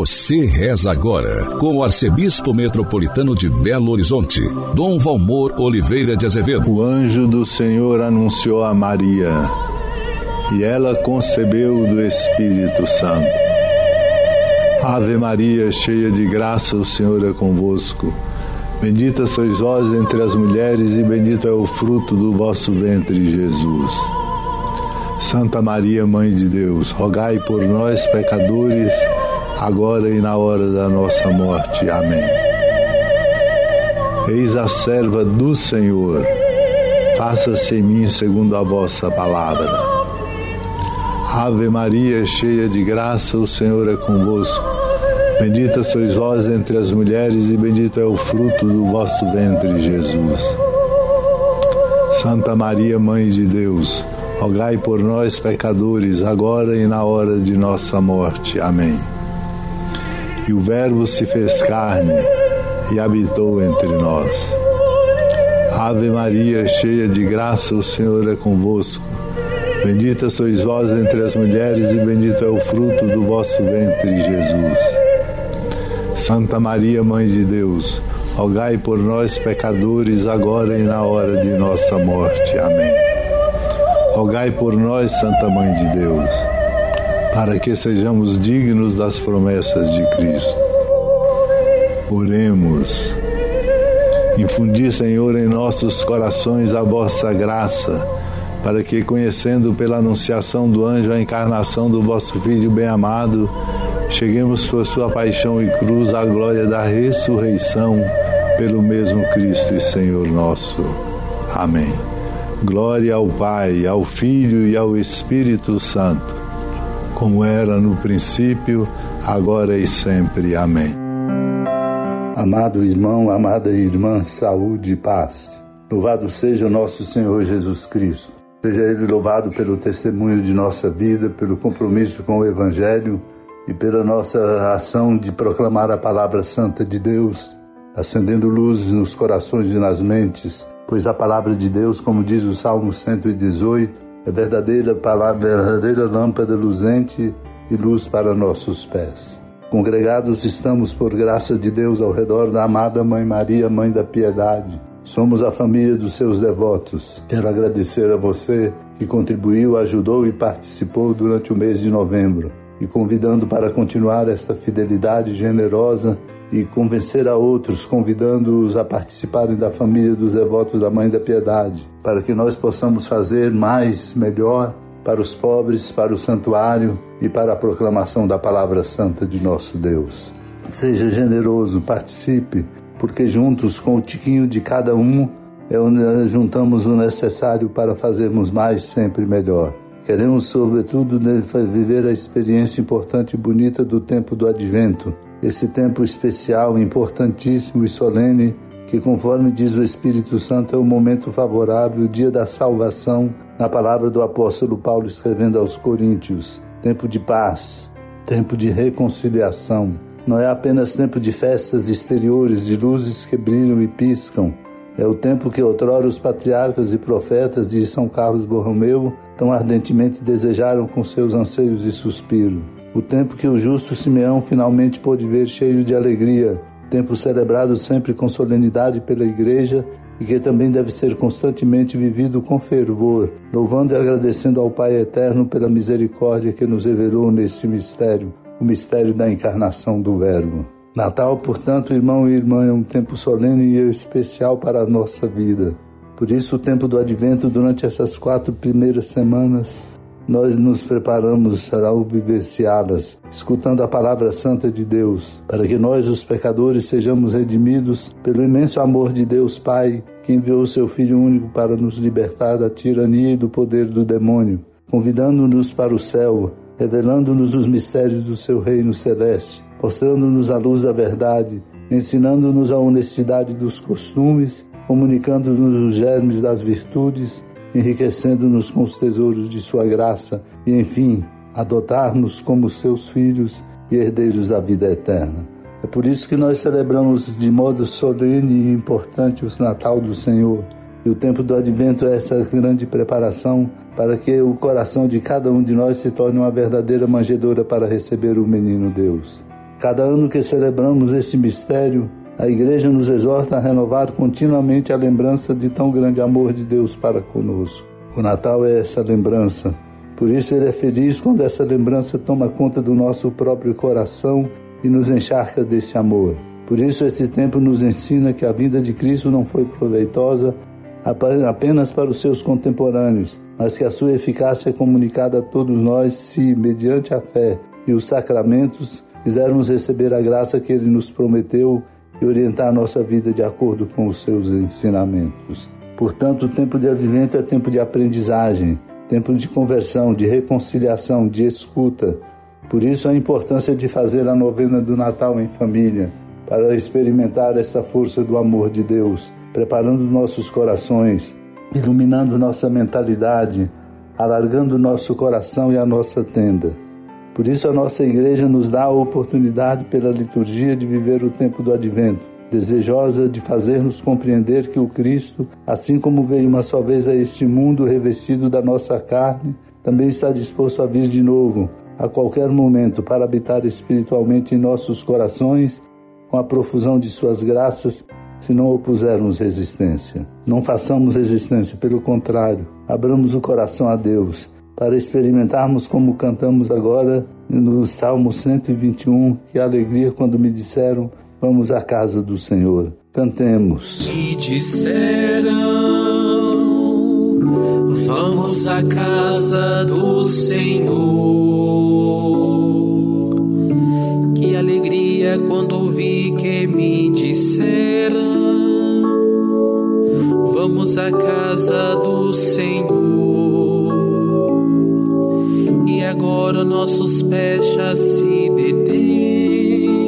Você reza agora com o arcebispo metropolitano de Belo Horizonte, Dom Valmor Oliveira de Azevedo. O anjo do Senhor anunciou a Maria, e ela concebeu do Espírito Santo. Ave Maria, cheia de graça, o Senhor é convosco. Bendita sois vós entre as mulheres, e bendito é o fruto do vosso ventre, Jesus. Santa Maria, Mãe de Deus, rogai por nós, pecadores, agora e na hora da nossa morte. Amém. Eis a serva do Senhor, faça-se em mim segundo a vossa palavra. Ave Maria, cheia de graça, o Senhor é convosco. Bendita sois vós entre as mulheres, e bendito é o fruto do vosso ventre, Jesus. Santa Maria, Mãe de Deus, rogai por nós, pecadores, agora e na hora de nossa morte. Amém. E o Verbo se fez carne e habitou entre nós. Ave Maria, cheia de graça, o Senhor é convosco. Bendita sois vós entre as mulheres, e bendito é o fruto do vosso ventre, Jesus. Santa Maria, Mãe de Deus, rogai por nós, pecadores, agora e na hora de nossa morte. Amém. Rogai por nós, Santa Mãe de Deus, para que sejamos dignos das promessas de Cristo. Oremos. Infundi, Senhor, em nossos corações a vossa graça, para que, conhecendo pela anunciação do anjo a encarnação do vosso Filho bem-amado, cheguemos por sua paixão e cruz à glória da ressurreição, pelo mesmo Cristo e Senhor nosso. Amém. Glória ao Pai, ao Filho e ao Espírito Santo, como era no princípio, agora e sempre. Amém. Amado irmão, amada irmã, saúde e paz. Louvado seja o nosso Senhor Jesus Cristo. Seja Ele louvado pelo testemunho de nossa vida, pelo compromisso com o Evangelho e pela nossa ação de proclamar a palavra santa de Deus, acendendo luzes nos corações e nas mentes, pois a palavra de Deus, como diz o Salmo 118, é verdadeira palavra, verdadeira lâmpada luzente e luz para nossos pés. Congregados estamos por graça de Deus ao redor da amada Mãe Maria, Mãe da Piedade. Somos a família dos seus devotos. Quero agradecer a você que contribuiu, ajudou e participou durante o mês de novembro, e convidando para continuar esta fidelidade generosa e convencer a outros, convidando-os a participarem da família dos devotos da Mãe da Piedade, para que nós possamos fazer mais, melhor, para os pobres, para o santuário e para a proclamação da palavra santa de nosso Deus. Seja generoso, participe, porque juntos com o tiquinho de cada um, juntamos o necessário para fazermos mais, sempre melhor. Queremos, sobretudo, viver a experiência importante e bonita do tempo do Advento, esse tempo especial, importantíssimo e solene, que, conforme diz o Espírito Santo, é o momento favorável, o dia da salvação, na palavra do apóstolo Paulo escrevendo aos Coríntios. Tempo de paz, tempo de reconciliação. Não é apenas tempo de festas exteriores, de luzes que brilham e piscam. É o tempo que outrora os patriarcas e profetas de São Carlos Borromeu tão ardentemente desejaram com seus anseios e suspiros. O tempo que o justo Simeão finalmente pôde ver cheio de alegria. Tempo celebrado sempre com solenidade pela Igreja e que também deve ser constantemente vivido com fervor, louvando e agradecendo ao Pai Eterno pela misericórdia que nos revelou neste mistério, o mistério da encarnação do Verbo. Natal, portanto, irmão e irmã, é um tempo solene e especial para a nossa vida. Por isso, o tempo do Advento, durante essas 4 primeiras semanas, nós nos preparamos ao vivenciá-las, escutando a palavra santa de Deus, para que nós, os pecadores, sejamos redimidos pelo imenso amor de Deus Pai, que enviou o seu Filho único para nos libertar da tirania e do poder do demônio, convidando-nos para o céu, revelando-nos os mistérios do seu reino celeste, mostrando-nos a luz da verdade, ensinando-nos a honestidade dos costumes, comunicando-nos os germes das virtudes, enriquecendo-nos com os tesouros de sua graça e, enfim, adotar-nos como seus filhos e herdeiros da vida eterna. É por isso que nós celebramos de modo solene e importante o Natal do Senhor. E o tempo do Advento é essa grande preparação para que o coração de cada um de nós se torne uma verdadeira manjedoura para receber o menino Deus. Cada ano que celebramos esse mistério, a Igreja nos exorta a renovar continuamente a lembrança de tão grande amor de Deus para conosco. O Natal é essa lembrança. Por isso Ele é feliz quando essa lembrança toma conta do nosso próprio coração e nos encharca desse amor. Por isso esse tempo nos ensina que a vinda de Cristo não foi proveitosa apenas para os seus contemporâneos, mas que a sua eficácia é comunicada a todos nós se, mediante a fé e os sacramentos, quisermos receber a graça que Ele nos prometeu e orientar a nossa vida de acordo com os seus ensinamentos. Portanto, o tempo de Advento é tempo de aprendizagem, tempo de conversão, de reconciliação, de escuta. Por isso a importância de fazer a novena do Natal em família, para experimentar essa força do amor de Deus, preparando nossos corações, iluminando nossa mentalidade, alargando nosso coração e a nossa tenda. Por isso a nossa Igreja nos dá a oportunidade pela liturgia de viver o tempo do Advento, desejosa de fazer-nos compreender que o Cristo, assim como veio uma só vez a este mundo revestido da nossa carne, também está disposto a vir de novo, a qualquer momento, para habitar espiritualmente em nossos corações, com a profusão de suas graças, se não opusermos resistência. Não façamos resistência, pelo contrário, abramos o coração a Deus, para experimentarmos como cantamos agora no Salmo 121, que alegria quando me disseram, vamos à casa do Senhor. Cantemos. Me disseram, vamos à casa do Senhor. Que alegria quando ouvi que me disseram, vamos à casa do Senhor. E agora nossos pés já se detêm,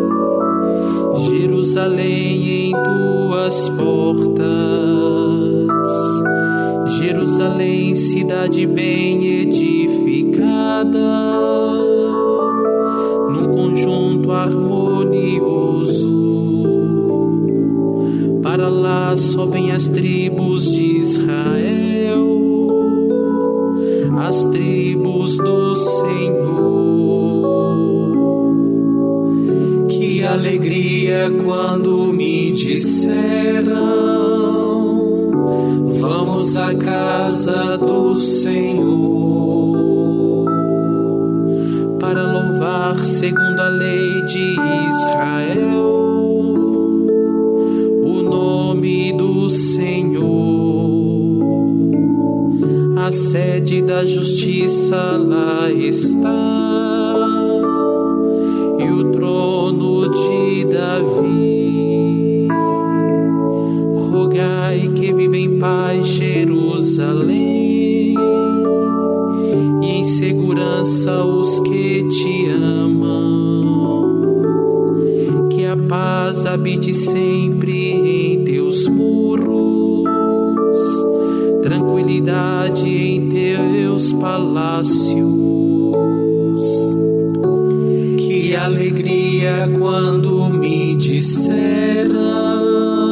Jerusalém, em tuas portas. Jerusalém, cidade bem edificada, num conjunto harmonioso. Para lá sobem as tribos de Israel, as tribos do Senhor. Que alegria quando me disseram, vamos à casa do Senhor, para louvar segundo a lei de Israel o nome do Senhor. A sede da justiça lá está, e o trono de Davi. Rogai que viva em paz Jerusalém, e em segurança os que te amam. Que a paz habite sempre em teus muros, tranquilidade em teus palácios. Que alegria quando me disseram,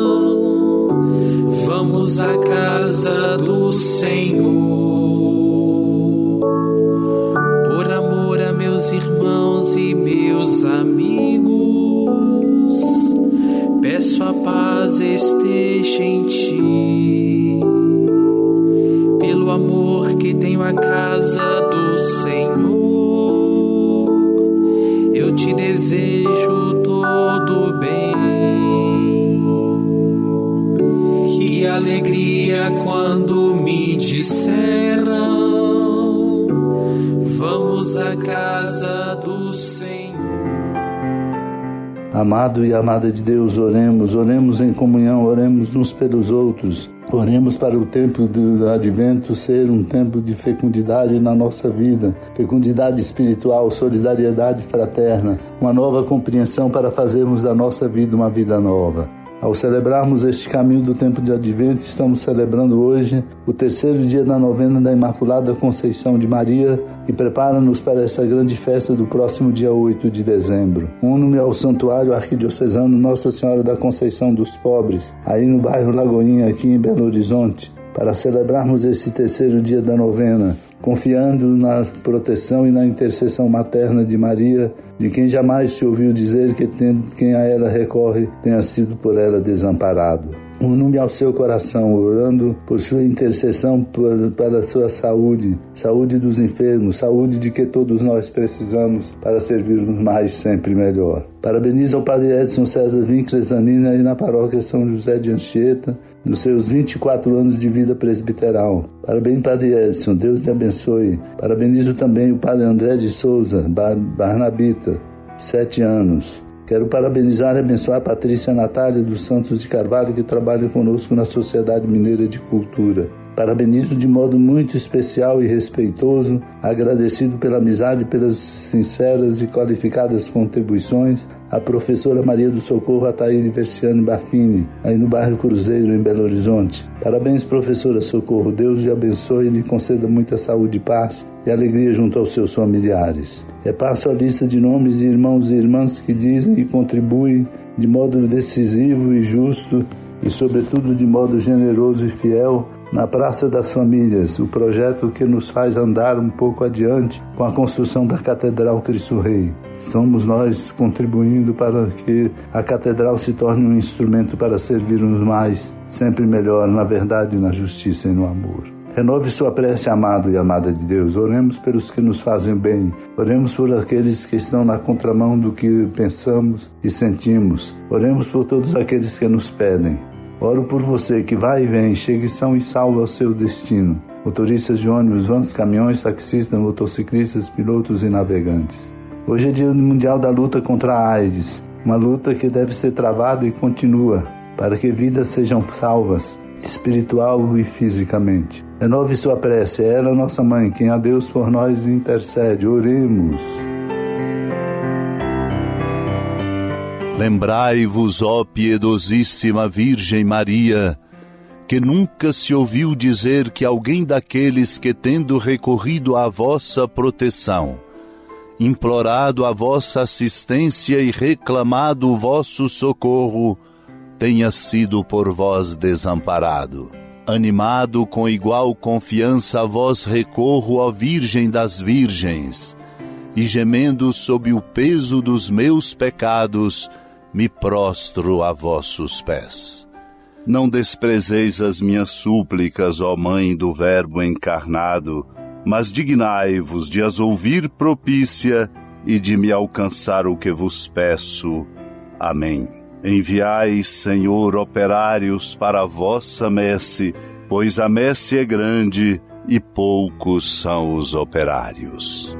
vamos à casa do Senhor. Por amor a meus irmãos e meus amigos, peço a paz esteja em ti. Pelo amor que tenho à casa do Senhor, eu te desejo todo bem. Que alegria quando me disseram, vamos à casa do Senhor. Amado e amada de Deus, oremos em comunhão, oremos uns pelos outros. Oremos para o tempo do Advento ser um tempo de fecundidade na nossa vida, fecundidade espiritual, solidariedade fraterna, uma nova compreensão para fazermos da nossa vida uma vida nova. Ao celebrarmos este caminho do tempo de Advento, estamos celebrando hoje o terceiro dia da novena da Imaculada Conceição de Maria, que prepara-nos para essa grande festa do próximo dia 8 de dezembro. Uno-me ao Santuário Arquidiocesano Nossa Senhora da Conceição dos Pobres, aí no bairro Lagoinha, aqui em Belo Horizonte, para celebrarmos esse terceiro dia da novena, confiando na proteção e na intercessão materna de Maria, de quem jamais se ouviu dizer que quem a ela recorre tenha sido por ela desamparado. Uno-me ao seu coração, orando por sua intercessão para a sua saúde, saúde dos enfermos, saúde de que todos nós precisamos para servirmos mais sempre melhor. Parabenizo ao Padre Edson César Winkler Zanini aí na paróquia São José de Anchieta, nos seus 24 anos de vida presbiteral. Parabéns, Padre Edson, Deus te abençoe. Parabenizo também o Padre André de Souza, Barnabita, 7 anos. Quero parabenizar e abençoar a Patrícia Natália dos Santos de Carvalho, que trabalha conosco na Sociedade Mineira de Cultura. Parabenizo de modo muito especial e respeitoso, agradecido pela amizade e pelas sinceras e qualificadas contribuições, a professora Maria do Socorro Ataíde Versiani Baffini, aí no bairro Cruzeiro, em Belo Horizonte. Parabéns, professora Socorro. Deus lhe abençoe e lhe conceda muita saúde e paz e alegria junto aos seus familiares. Repasso a lista de nomes de irmãos e irmãs que dizem e contribuem de modo decisivo e justo e, sobretudo, de modo generoso e fiel na Praça das Famílias, o projeto que nos faz andar um pouco adiante com a construção da Catedral Cristo Rei. Somos nós contribuindo para que a Catedral se torne um instrumento para servirmos mais, sempre melhor, na verdade, na justiça e no amor. Renove sua prece, amado e amada de Deus. Oremos pelos que nos fazem bem. Oremos por aqueles que estão na contramão do que pensamos e sentimos. Oremos por todos aqueles que nos pedem. Oro por você que vai e vem, chegue são e salvo ao seu destino. Motoristas de ônibus, vans, caminhões, taxistas, motociclistas, pilotos e navegantes. Hoje é Dia Mundial da Luta contra a AIDS. Uma luta que deve ser travada e continua, para que vidas sejam salvas, espiritual e fisicamente. Renove sua prece, é ela nossa mãe, quem a Deus por nós intercede. Oremos. Lembrai-vos, ó piedosíssima Virgem Maria, que nunca se ouviu dizer que alguém daqueles que, tendo recorrido à vossa proteção, implorado a vossa assistência e reclamado o vosso socorro, tenha sido por vós desamparado. Animado com igual confiança a vós recorro, ó Virgem das Virgens, e gemendo sob o peso dos meus pecados, me prostro a vossos pés. Não desprezeis as minhas súplicas, ó Mãe do Verbo encarnado, mas dignai-vos de as ouvir propícia e de me alcançar o que vos peço. Amém. Enviai, Senhor, operários para a vossa messe, pois a messe é grande e poucos são os operários.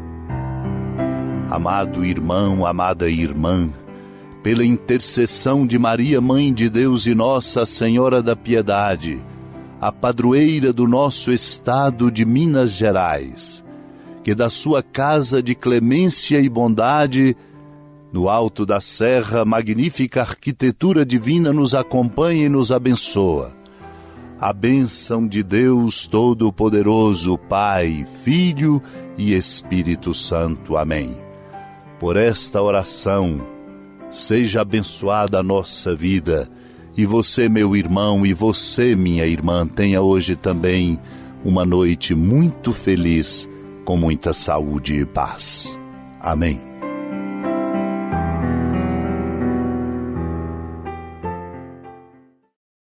Amado irmão, amada irmã, pela intercessão de Maria, Mãe de Deus e Nossa Senhora da Piedade, a padroeira do nosso estado de Minas Gerais, que da sua casa de clemência e bondade, no alto da serra, magnífica arquitetura divina nos acompanha e nos abençoa. A bênção de Deus Todo-Poderoso, Pai, Filho e Espírito Santo. Amém. Por esta oração, seja abençoada a nossa vida, e você, meu irmão, e você, minha irmã, tenha hoje também uma noite muito feliz, com muita saúde e paz. Amém.